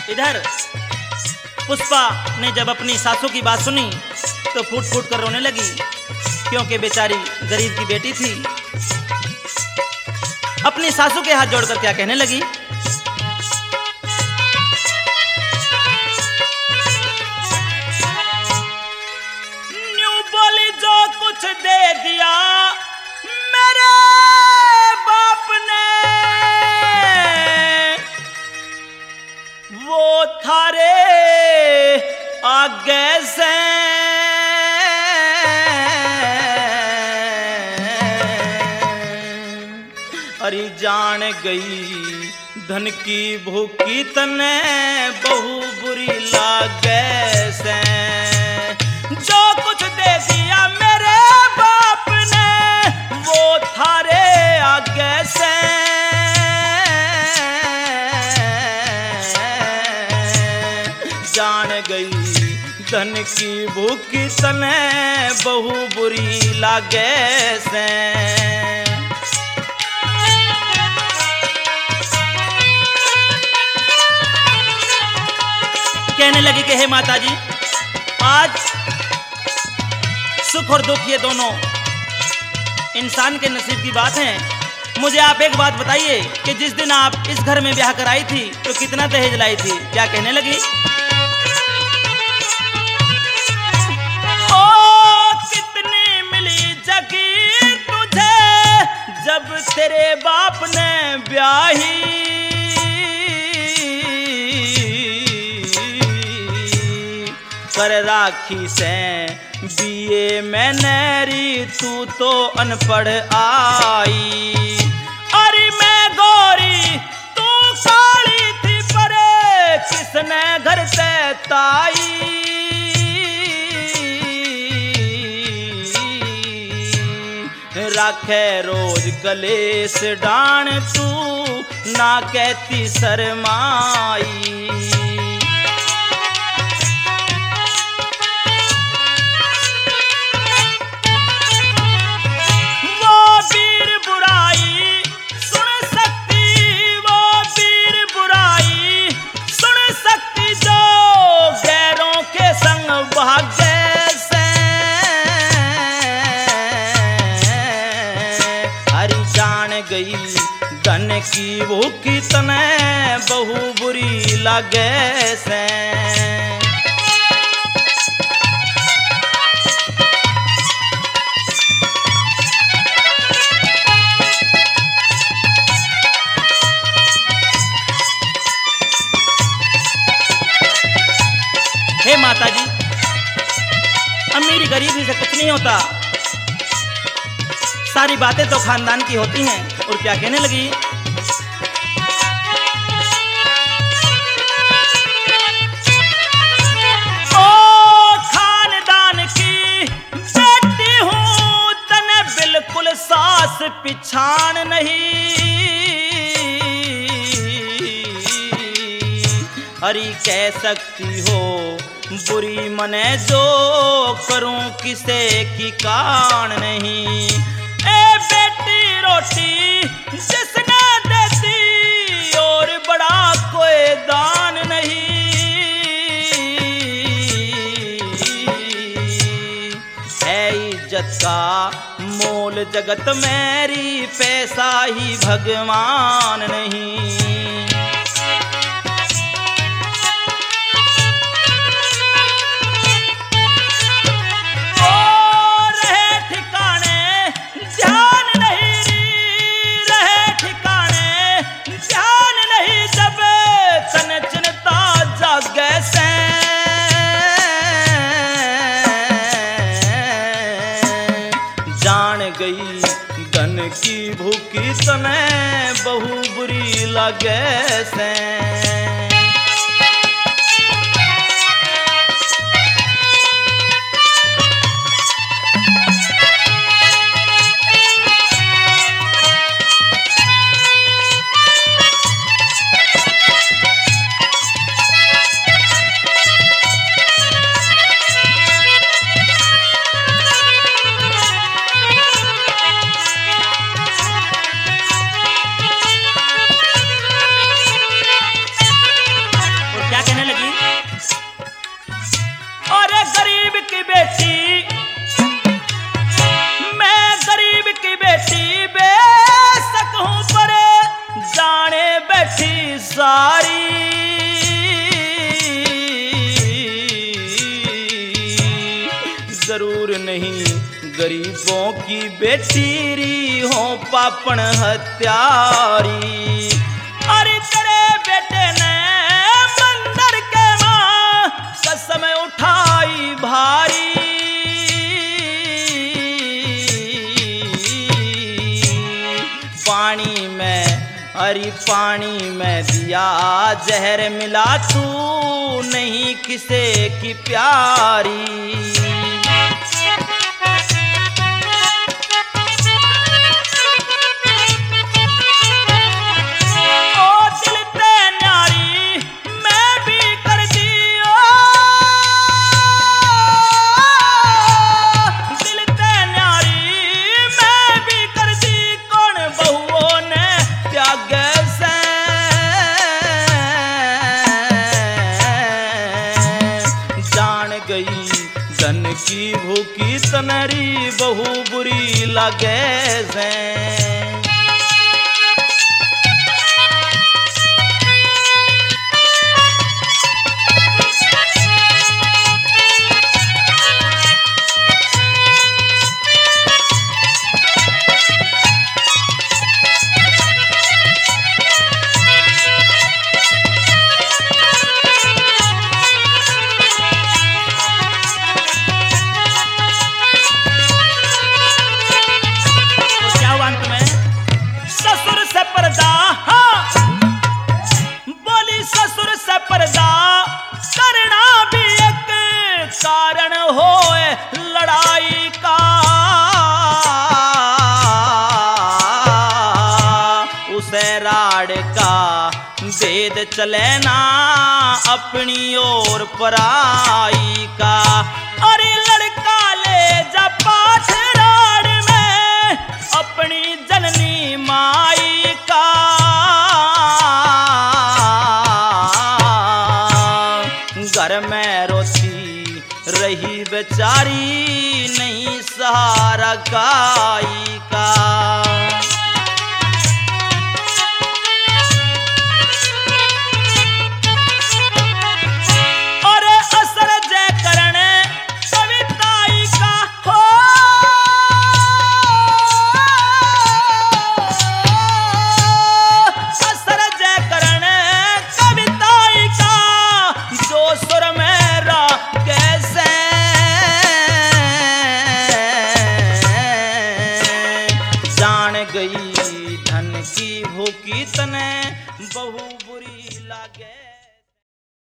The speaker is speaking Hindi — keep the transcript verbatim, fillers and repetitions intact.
इधर पुष्पा ने जब अपनी सासू की बात सुनी तो फूट फूट कर रोने लगी, क्योंकि बेचारी गरीब की बेटी थी। अपनी सासू के हाथ जोड़कर क्या कहने लगी, न्यू बोली जो कुछ दे दिया मेरे बाप ने, वो थारे आगे से अरे जान गई धन की भूखी तने बहु बुरी लागे से, जो कुछ दे दिया मेरे बाप ने वो थारे आगे से जान गई धन की भूखी तने बहु बुरी लागे से। कहने लगी कि हे माता जी, आज सुख और दुख ये दोनों इंसान के नसीब की बात है। मुझे आप एक बात बताइए कि जिस दिन आप इस घर में ब्याह कर आई थी तो कितना दहेज लाई थी? क्या कहने लगी, ओ कितनी मिली जगी तुझे जब तेरे बाप ने ब्याही, कर राखी से बीए में नैरी तू तो अनपढ़ आई, अरे मैं गोरी तू काली थी पर किसने घर से ताई, राखे रोज कलेस डान तू ना कहती शर्माई, धन की भूखी तने बहु बुरी लागे से। हे माता जी, अमीरी गरीबी से कुछ नहीं होता, सारी बातें तो खानदान की होती हैं। और क्या कहने लगी, ओ खानदान की बेटी हूं तने बिल्कुल सास पिछाण नहीं, हरी कह सकती हो बुरी मने जो करूं किसे की कान नहीं, ए बेटी रोटी जिसने देती और बड़ा कोई दान नहीं, है इज्जत का मोल जगत मेरी पैसा ही भगवान नहीं, गई धन की भूखी तने बहु बुरी लागे से। गरीबों की बेटी री हो पापन हत्यारी। अरे तेरे बेटे ने मंदिर के मां कसम उठाई भारी। पानी में हरी पानी में दिया जहर मिला तू नहीं किसे की प्यारी। धन की भूखी तनरी बहु बुरी लगे से। कारण होए लड़ाई का उसे राड का भेद चले ना अपनी ओर पराई का। अरे लड़का ले जा पाठ राड में अपनी जननी माई का। घर में रोती रही बेचारी नहीं सहारा गाई का। अरे असर जय करने कविताई का हो। असर जय करने कविताई का जो सुर मेरा कैसे गई धन की भूखी तने बहु बुरी लागे।